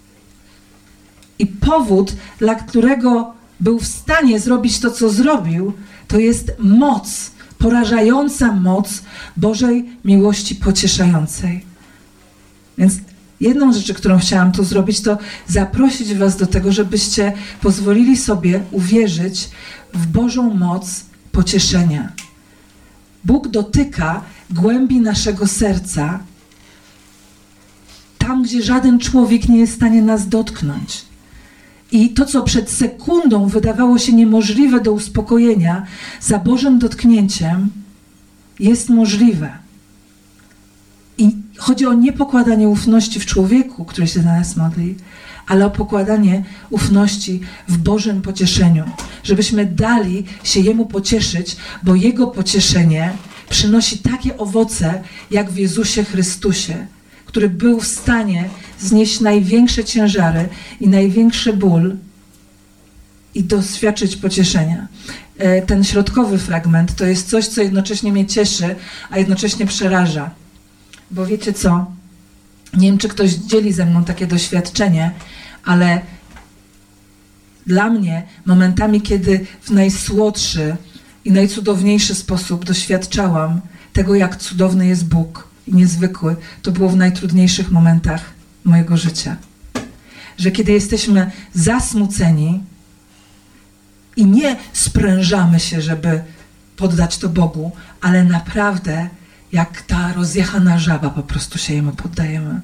I powód, dla którego był w stanie zrobić to, co zrobił, to jest moc porażająca moc Bożej miłości pocieszającej. Więc jedną rzecz, którą chciałam tu zrobić, to zaprosić was do tego, żebyście pozwolili sobie uwierzyć w Bożą moc pocieszenia. Bóg dotyka głębi naszego serca, tam, gdzie żaden człowiek nie jest w stanie nas dotknąć. I to, co przed sekundą wydawało się niemożliwe do uspokojenia, za Bożym dotknięciem jest możliwe. I chodzi o niepokładanie ufności w człowieku, który się za nas modli, ale o pokładanie ufności w Bożym pocieszeniu. Żebyśmy dali się Jemu pocieszyć, bo Jego pocieszenie przynosi takie owoce, jak w Jezusie Chrystusie, który był w stanie znieść największe ciężary i największy ból i doświadczyć pocieszenia. Ten środkowy fragment to jest coś, co jednocześnie mnie cieszy, a jednocześnie przeraża. Bo wiecie co? Nie wiem, czy ktoś dzieli ze mną takie doświadczenie, ale dla mnie momentami, kiedy w najsłodszy i najcudowniejszy sposób doświadczałam tego, jak cudowny jest Bóg i niezwykły, to było w najtrudniejszych momentach mojego życia. Że kiedy jesteśmy zasmuceni i nie sprężamy się, żeby poddać to Bogu, ale naprawdę jak ta rozjechana żaba po prostu się Jemu poddajemy.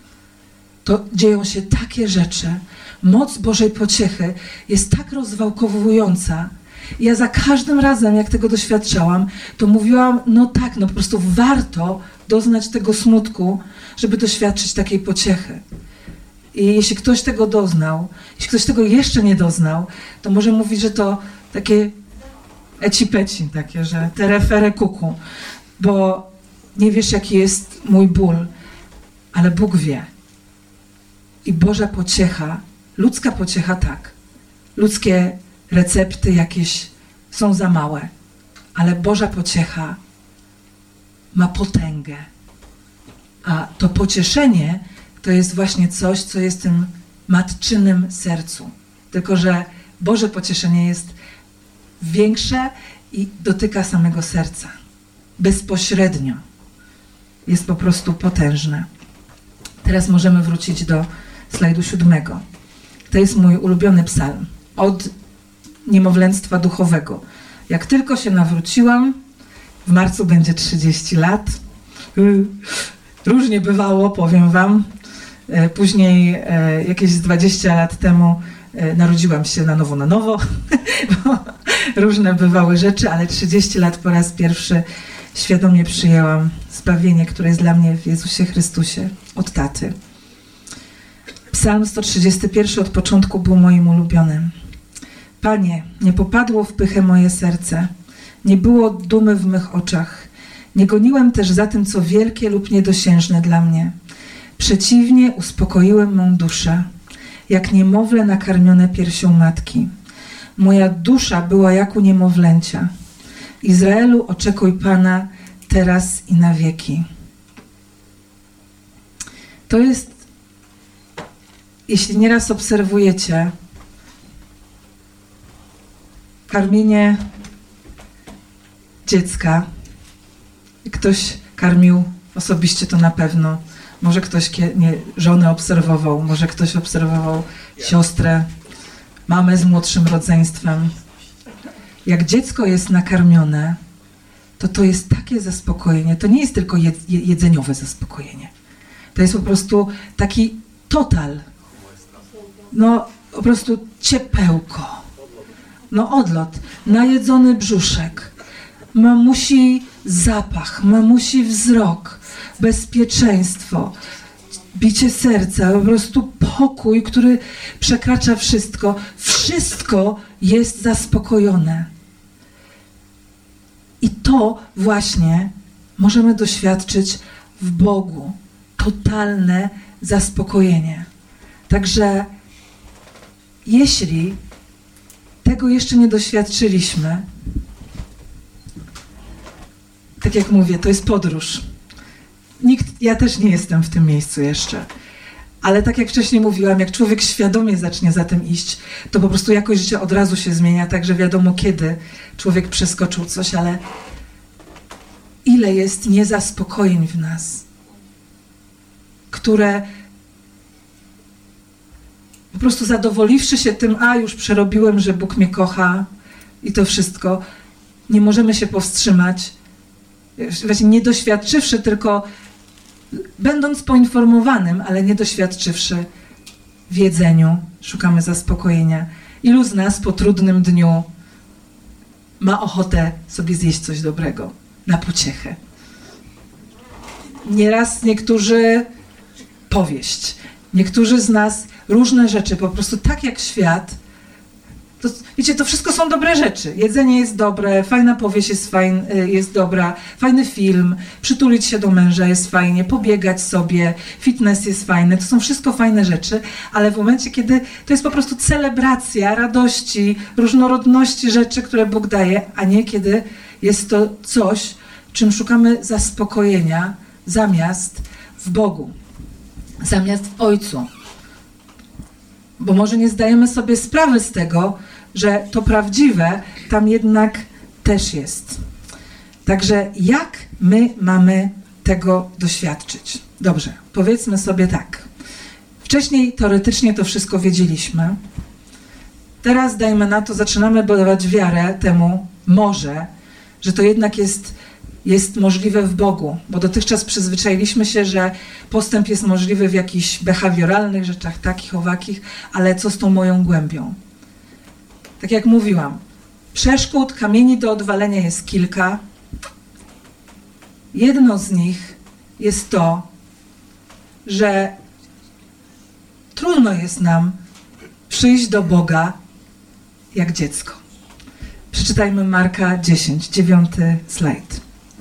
To dzieją się takie rzeczy. Moc Bożej pociechy jest tak rozwałkowująca. I ja za każdym razem, jak tego doświadczałam, to mówiłam, no tak, no po prostu warto doznać tego smutku, żeby doświadczyć takiej pociechy. I jeśli ktoś tego doznał, jeśli ktoś tego jeszcze nie doznał, to może mówić, że to takie eci-peci, takie, że terefere kuku, bo nie wiesz, jaki jest mój ból, ale Bóg wie. I Boża pociecha, ludzka pociecha tak, ludzkie recepty jakieś są za małe, ale Boża pociecha ma potęgę. A to pocieszenie to jest właśnie coś, co jest w tym matczynym sercu. Tylko że Boże pocieszenie jest większe i dotyka samego serca. Bezpośrednio. Jest po prostu potężne. Teraz możemy wrócić do slajdu siódmego. To jest mój ulubiony psalm. Od niemowlęctwa duchowego. Jak tylko się nawróciłam, w marcu będzie trzydzieści lat. Różnie bywało, powiem wam. Później jakieś dwadzieścia lat temu narodziłam się na nowo, na nowo. Bo różne bywały rzeczy, ale trzydzieści lat po raz pierwszy świadomie przyjęłam zbawienie, które jest dla mnie w Jezusie Chrystusie od taty. Psalm sto trzydziesty pierwszy od początku był moim ulubionym. Panie, nie popadło w pychę moje serce, nie było dumy w mych oczach. Nie goniłem też za tym, co wielkie lub niedosiężne dla mnie. Przeciwnie, uspokoiłem mą duszę, jak niemowlę nakarmione piersią matki. Moja dusza była jak u niemowlęcia. Izraelu, oczekuj Pana teraz i na wieki. To jest, jeśli nieraz obserwujecie, karmienie dziecka. Ktoś karmił osobiście, to na pewno. Może ktoś nie, żonę obserwował, może ktoś obserwował siostrę, mamę z młodszym rodzeństwem. Jak dziecko jest nakarmione, to to jest takie zaspokojenie. To nie jest tylko jedzeniowe zaspokojenie. To jest po prostu taki total. No, po prostu ciepełko. No, odlot. Najedzony brzuszek. Mamusi zapach, mamusi wzrok, bezpieczeństwo, bicie serca, po prostu pokój, który przekracza wszystko. Wszystko jest zaspokojone. I to właśnie możemy doświadczyć w Bogu. Totalne zaspokojenie. Także jeśli tego jeszcze nie doświadczyliśmy, tak jak mówię, to jest podróż. Nikt, ja też nie jestem w tym miejscu jeszcze. Ale tak jak wcześniej mówiłam, jak człowiek świadomie zacznie za tym iść, to po prostu jakość życia od razu się zmienia, tak że wiadomo kiedy człowiek przeskoczył coś, ale ile jest niezaspokojeń w nas, które po prostu zadowoliwszy się tym, a już przerobiłem, że Bóg mnie kocha i to wszystko, nie możemy się powstrzymać, właśnie nie doświadczywszy, tylko będąc poinformowanym, ale nie doświadczywszy w jedzeniu, szukamy zaspokojenia. Ilu z nas po trudnym dniu ma ochotę sobie zjeść coś dobrego na pociechę? Nieraz niektórzy powieść, niektórzy z nas różne rzeczy, po prostu tak jak świat. To, wiecie, to wszystko są dobre rzeczy. Jedzenie jest dobre, fajna powieść jest, fajn, jest dobra, fajny film, przytulić się do męża jest fajnie, pobiegać sobie, fitness jest fajny, to są wszystko fajne rzeczy, ale w momencie, kiedy to jest po prostu celebracja radości, różnorodności rzeczy, które Bóg daje, a nie kiedy jest to coś, czym szukamy zaspokojenia zamiast w Bogu, zamiast w Ojcu. Bo może nie zdajemy sobie sprawy z tego, że to prawdziwe tam jednak też jest. Także jak my mamy tego doświadczyć? Dobrze, powiedzmy sobie tak. Wcześniej teoretycznie to wszystko wiedzieliśmy. Teraz dajmy na to, zaczynamy budować wiarę temu może, że to jednak jest, jest możliwe w Bogu. Bo dotychczas przyzwyczailiśmy się, że postęp jest możliwy w jakichś behawioralnych rzeczach, takich, owakich, ale co z tą moją głębią? Tak jak mówiłam, przeszkód, kamieni do odwalenia jest kilka. Jedno z nich jest to, że trudno jest nam przyjść do Boga jak dziecko. Przeczytajmy Marka dziesięć, dziewiąty slajd.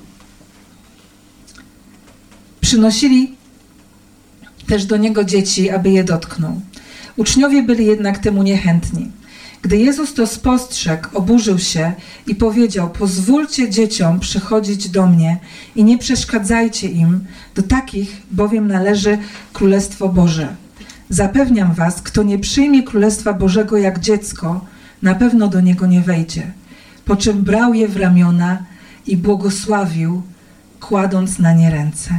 Przynosili też do Niego dzieci, aby je dotknął. Uczniowie byli jednak temu niechętni. Gdy Jezus to spostrzegł, oburzył się i powiedział: pozwólcie dzieciom przychodzić do mnie i nie przeszkadzajcie im, do takich bowiem należy Królestwo Boże. Zapewniam was, kto nie przyjmie Królestwa Bożego jak dziecko, na pewno do niego nie wejdzie. Po czym brał je w ramiona i błogosławił, kładąc na nie ręce.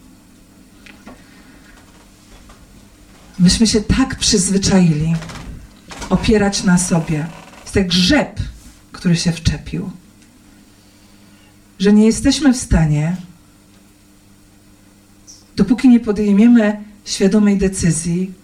Myśmy się tak przyzwyczaili opierać na sobie. Jest jak grzeb, który się wczepił, że nie jesteśmy w stanie, dopóki nie podejmiemy świadomej decyzji,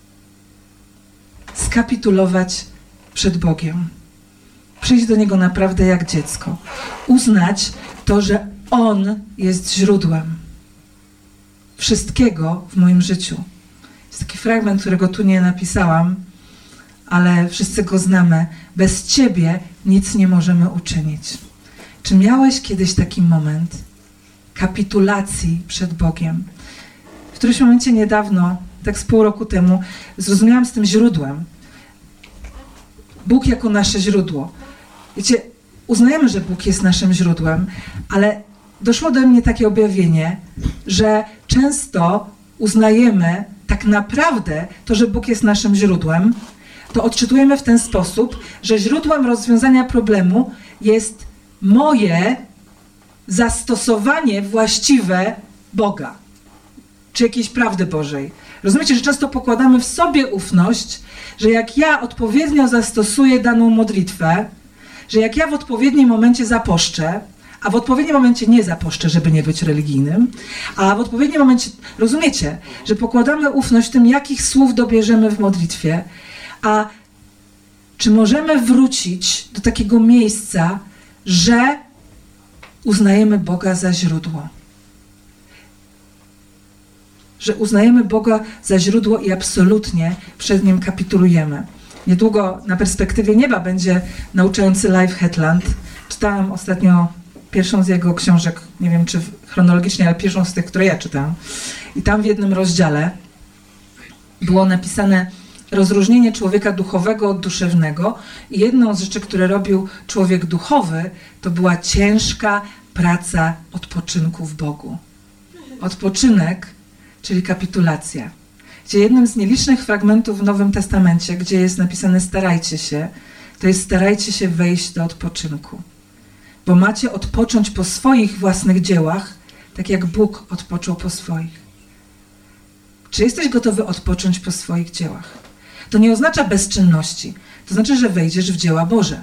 skapitulować przed Bogiem. Przyjść do Niego naprawdę jak dziecko. Uznać to, że On jest źródłem wszystkiego w moim życiu. Jest taki fragment, którego tu nie napisałam, ale wszyscy go znamy. Bez Ciebie nic nie możemy uczynić. Czy miałeś kiedyś taki moment kapitulacji przed Bogiem? W którymś momencie niedawno, tak z pół roku temu, zrozumiałam z tym źródłem. Bóg jako nasze źródło. Wiecie, uznajemy, że Bóg jest naszym źródłem, ale doszło do mnie takie objawienie, że często uznajemy tak naprawdę to, że Bóg jest naszym źródłem, to odczytujemy w ten sposób, że źródłem rozwiązania problemu jest moje zastosowanie właściwe Boga, czy jakiejś prawdy Bożej. Rozumiecie, że często pokładamy w sobie ufność, że jak ja odpowiednio zastosuję daną modlitwę, że jak ja w odpowiednim momencie zaposzczę, a w odpowiednim momencie nie zaposzczę, żeby nie być religijnym, a w odpowiednim momencie, rozumiecie, że pokładamy ufność w tym, jakich słów dobierzemy w modlitwie, a czy możemy wrócić do takiego miejsca, że uznajemy Boga za źródło. Że uznajemy Boga za źródło i absolutnie przed Nim kapitulujemy. Niedługo na Perspektywie Nieba będzie nauczający Life Hetland. Czytałam ostatnio pierwszą z jego książek, nie wiem czy chronologicznie, ale pierwszą z tych, które ja czytałam. I tam w jednym rozdziale było napisane rozróżnienie człowieka duchowego od duszewnego. I jedną z rzeczy, które robił człowiek duchowy, to była ciężka praca odpoczynku w Bogu. Odpoczynek, czyli kapitulacja. Gdzie jednym z nielicznych fragmentów w Nowym Testamencie, gdzie jest napisane starajcie się, to jest starajcie się wejść do odpoczynku. bo macie odpocząć po swoich własnych dziełach, tak jak Bóg odpoczął po swoich. Czy jesteś gotowy odpocząć po swoich dziełach? To nie oznacza bezczynności. To znaczy, że wejdziesz w dzieła Boże.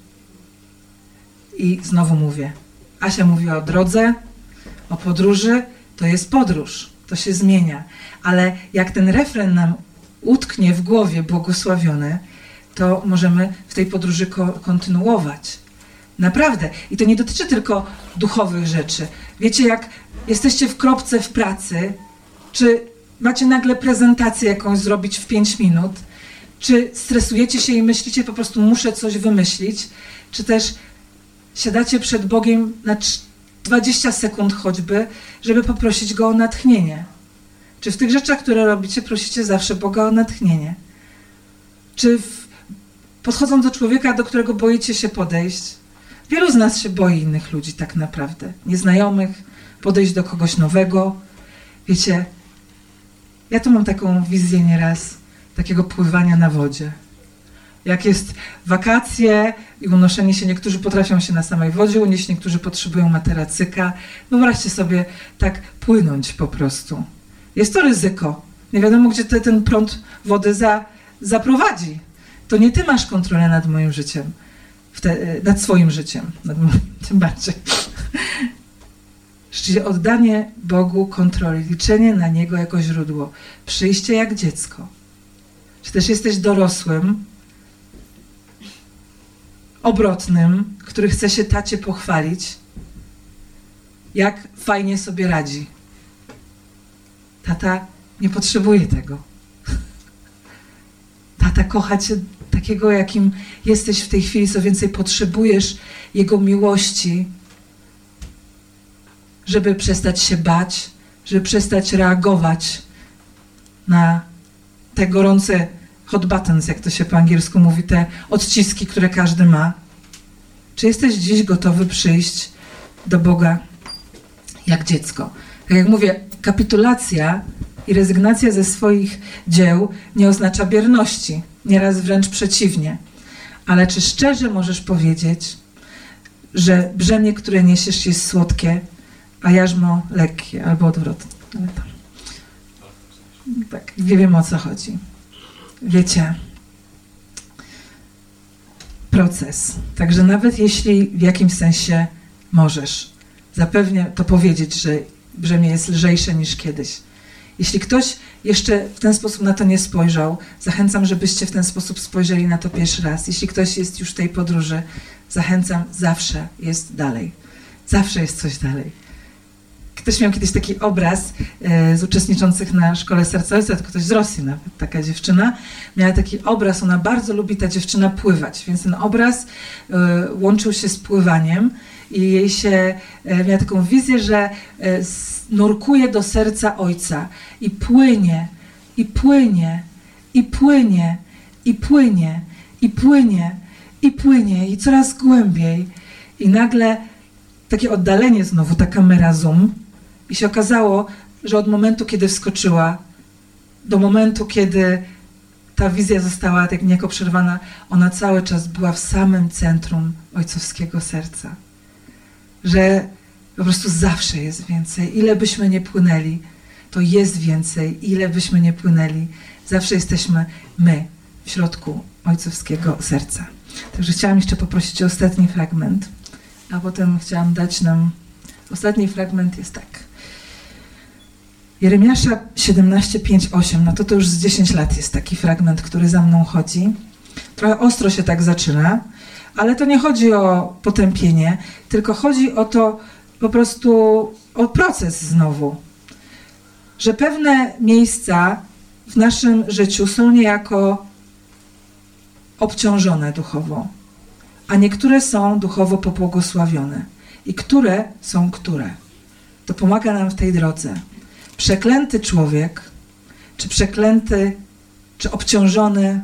I znowu mówię, Asia mówiła o drodze, o podróży, to jest podróż, to się zmienia. Ale jak ten refren nam utknie w głowie błogosławiony, to możemy w tej podróży ko- kontynuować. Naprawdę. I to nie dotyczy tylko duchowych rzeczy. Wiecie, jak jesteście w kropce w pracy, czy macie nagle prezentację jakąś zrobić w pięć minut, czy stresujecie się i myślicie, po prostu muszę coś wymyślić, czy też siadacie przed Bogiem na dwadzieścia sekund choćby, żeby poprosić Go o natchnienie. Czy w tych rzeczach, które robicie, prosicie zawsze Boga o natchnienie? Czy w, podchodząc do człowieka, do którego boicie się podejść, wielu z nas się boi innych ludzi tak naprawdę, nieznajomych, podejść do kogoś nowego. Wiecie, ja tu mam taką wizję nieraz, takiego pływania na wodzie. Jak jest wakacje i unoszenie się, niektórzy potrafią się na samej wodzie unieść, niektórzy potrzebują materacyka. Wyobraźcie sobie tak płynąć po prostu. Jest to ryzyko. Nie wiadomo, gdzie te, ten prąd wody za, zaprowadzi. To nie ty masz kontrolę nad moim życiem, te, nad swoim życiem, nad moim, tym bardziej. Czyli oddanie Bogu kontroli, liczenie na Niego jako źródło, przyjście jak dziecko. Czy też jesteś dorosłym, obrotnym, który chce się tacie pochwalić, jak fajnie sobie radzi. Tata nie potrzebuje tego. Tata kocha cię takiego, jakim jesteś w tej chwili, co więcej potrzebujesz Jego miłości, żeby przestać się bać, żeby przestać reagować na te gorące hot buttons, jak to się po angielsku mówi, te odciski, które każdy ma. Czy jesteś dziś gotowy przyjść do Boga jak dziecko? Tak jak mówię, kapitulacja i rezygnacja ze swoich dzieł nie oznacza bierności, nieraz wręcz przeciwnie. Ale czy szczerze możesz powiedzieć, że brzemię, które niesiesz, jest słodkie, a jarzmo lekkie, albo odwrotnie. Ale tam. Tak, nie wiem, o co chodzi. Wiecie, proces. Także nawet jeśli w jakimś sensie możesz zapewne to powiedzieć, że brzemię jest lżejsze niż kiedyś. Jeśli ktoś jeszcze w ten sposób na to nie spojrzał, zachęcam, żebyście w ten sposób spojrzeli na to pierwszy raz. Jeśli ktoś jest już w tej podróży, zachęcam, zawsze jest dalej. Zawsze jest coś dalej. Ktoś miał kiedyś taki obraz e, z uczestniczących na Szkole Serca Ojca, to ktoś z Rosji nawet, taka dziewczyna, miała taki obraz, ona bardzo lubi ta dziewczyna pływać, więc ten obraz e, łączył się z pływaniem i jej się, e, miała taką wizję, że e, nurkuje do serca Ojca i płynie, i płynie, i płynie, i płynie, i płynie, i płynie, i coraz głębiej. I nagle takie oddalenie znowu, ta kamera zoom, i się okazało, że od momentu, kiedy wskoczyła, do momentu, kiedy ta wizja została tak niejako przerwana, ona cały czas była w samym centrum ojcowskiego serca. Że po prostu zawsze jest więcej. Ile byśmy nie płynęli, to jest więcej. Ile byśmy nie płynęli, zawsze jesteśmy my w środku ojcowskiego serca. Także chciałam jeszcze poprosić o ostatni fragment, a potem chciałam dać nam... Ostatni fragment jest tak. Jeremiasza siedemnaście, pięć, osiem, no to to już z dziesięć lat jest taki fragment, który za mną chodzi. Trochę ostro się tak zaczyna, ale to nie chodzi o potępienie, tylko chodzi o to po prostu, o proces znowu. Że pewne miejsca w naszym życiu są niejako obciążone duchowo, a niektóre są duchowo pobłogosławione. I które są które? To pomaga nam w tej drodze. Przeklęty człowiek, czy przeklęty, czy obciążony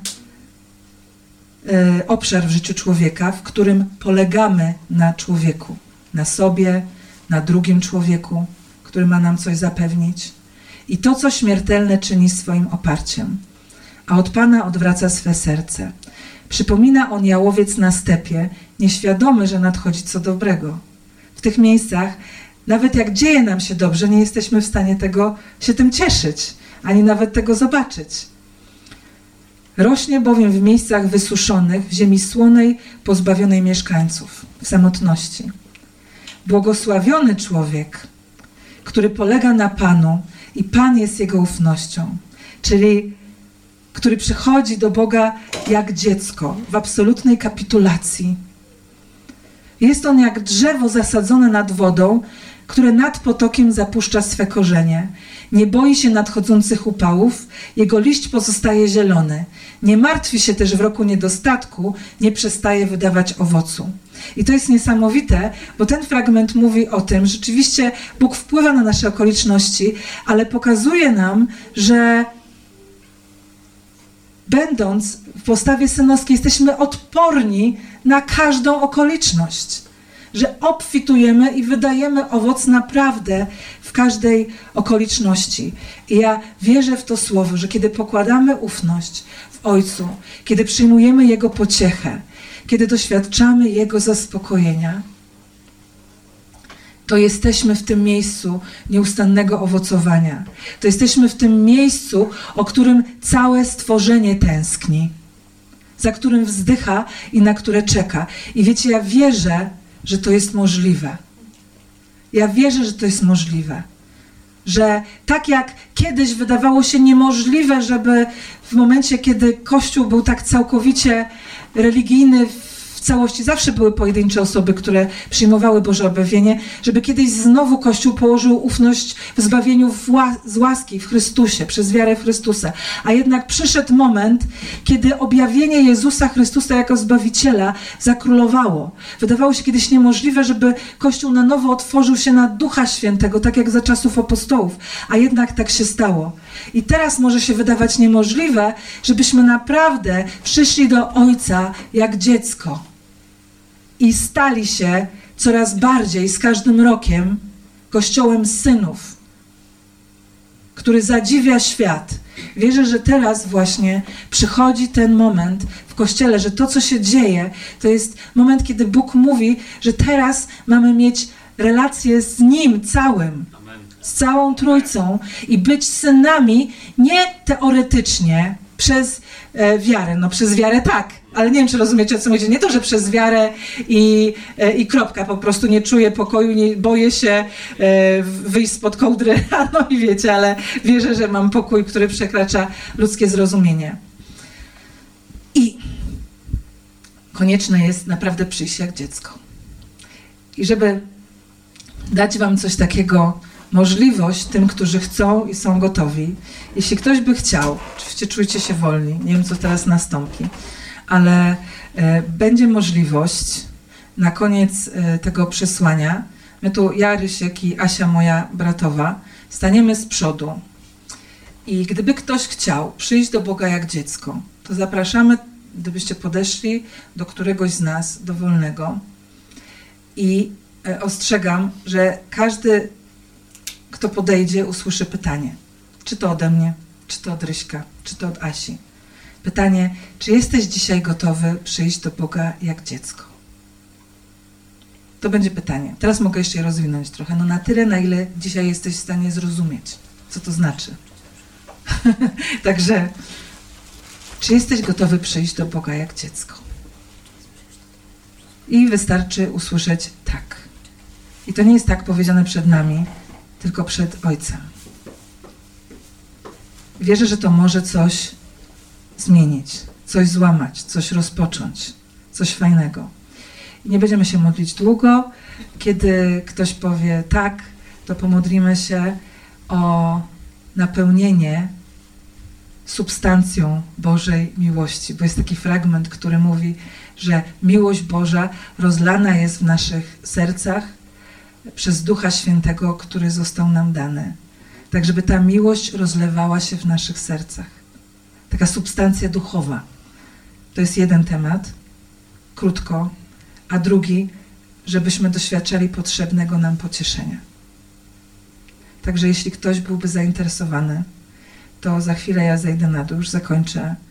y, obszar w życiu człowieka, w którym polegamy na człowieku, na sobie, na drugim człowieku, który ma nam coś zapewnić. I to, co śmiertelne, czyni swoim oparciem, a od Pana odwraca swe serce. Przypomina on jałowiec na stepie, nieświadomy, że nadchodzi co dobrego. W tych miejscach, nawet jak dzieje nam się dobrze, nie jesteśmy w stanie tego, się tym cieszyć, ani nawet tego zobaczyć. Rośnie bowiem w miejscach wysuszonych, w ziemi słonej, pozbawionej mieszkańców, w samotności. Błogosławiony człowiek, który polega na Panu i Pan jest jego ufnością, czyli który przychodzi do Boga jak dziecko, w absolutnej kapitulacji. Jest on jak drzewo zasadzone nad wodą, które nad potokiem zapuszcza swe korzenie. Nie boi się nadchodzących upałów, jego liść pozostaje zielony. Nie martwi się też w roku niedostatku, nie przestaje wydawać owocu. I to jest niesamowite, bo ten fragment mówi o tym, że rzeczywiście Bóg wpływa na nasze okoliczności, ale pokazuje nam, że będąc w postawie synowskiej jesteśmy odporni na każdą okoliczność. Że obfitujemy i wydajemy owoc naprawdę w każdej okoliczności. I ja wierzę w to słowo, że kiedy pokładamy ufność w Ojcu, kiedy przyjmujemy Jego pociechę, kiedy doświadczamy Jego zaspokojenia, to jesteśmy w tym miejscu nieustannego owocowania. To jesteśmy w tym miejscu, o którym całe stworzenie tęskni, za którym wzdycha i na które czeka. I wiecie, ja wierzę, że to jest możliwe. Ja wierzę, że to jest możliwe. Że tak jak kiedyś wydawało się niemożliwe, żeby w momencie, kiedy Kościół był tak całkowicie religijny w całości, zawsze były pojedyncze osoby, które przyjmowały Boże objawienie, żeby kiedyś znowu Kościół położył ufność w zbawieniu w ła- z łaski w Chrystusie, przez wiarę w Chrystusa. A jednak przyszedł moment, kiedy objawienie Jezusa Chrystusa jako Zbawiciela zakrólowało. Wydawało się kiedyś niemożliwe, żeby Kościół na nowo otworzył się na Ducha Świętego, tak jak za czasów apostołów. A jednak tak się stało. I teraz może się wydawać niemożliwe, żebyśmy naprawdę przyszli do Ojca jak dziecko i stali się coraz bardziej z każdym rokiem Kościołem synów, który zadziwia świat. Wierzę, że teraz właśnie przychodzi ten moment w Kościele, że to, co się dzieje, to jest moment, kiedy Bóg mówi, że teraz mamy mieć relację z Nim całym, z całą Trójcą i być synami nie teoretycznie przez e, wiarę. No przez wiarę tak, ale nie wiem, czy rozumiecie, o co chodzi. Nie to, że przez wiarę i, e, i kropka, po prostu nie czuję pokoju, nie boję się e, wyjść spod kołdry, no i wiecie, ale wierzę, że mam pokój, który przekracza ludzkie zrozumienie. I konieczne jest naprawdę przyjść jak dziecko. I żeby dać wam coś takiego, możliwość tym, którzy chcą i są gotowi. Jeśli ktoś by chciał, oczywiście czujcie się wolni, nie wiem, co teraz nastąpi, ale e, będzie możliwość na koniec e, tego przesłania, my tu, ja, Rysiek i Asia, moja bratowa, staniemy z przodu i gdyby ktoś chciał przyjść do Boga jak dziecko, to zapraszamy, gdybyście podeszli do któregoś z nas, dowolnego i e, ostrzegam, że każdy, kto podejdzie, usłyszy pytanie. Czy to ode mnie, czy to od Ryśka, czy to od Asi. Pytanie, czy jesteś dzisiaj gotowy przyjść do Boga jak dziecko? To będzie pytanie. Teraz mogę jeszcze je rozwinąć trochę. No na tyle, na ile dzisiaj jesteś w stanie zrozumieć, co to znaczy. Także, czy jesteś gotowy przyjść do Boga jak dziecko? I wystarczy usłyszeć tak. I to nie jest tak powiedziane przed nami, tylko przed Ojcem. Wierzę, że to może coś zmienić, coś złamać, coś rozpocząć, coś fajnego. I nie będziemy się modlić długo. Kiedy ktoś powie tak, to pomodlimy się o napełnienie substancją Bożej miłości. Bo jest taki fragment, który mówi, że miłość Boża rozlana jest w naszych sercach przez Ducha Świętego, który został nam dany. Tak, żeby ta miłość rozlewała się w naszych sercach. Taka substancja duchowa. To jest jeden temat, krótko, a drugi, żebyśmy doświadczali potrzebnego nam pocieszenia. Także jeśli ktoś byłby zainteresowany, to za chwilę ja zejdę na dół, już zakończę.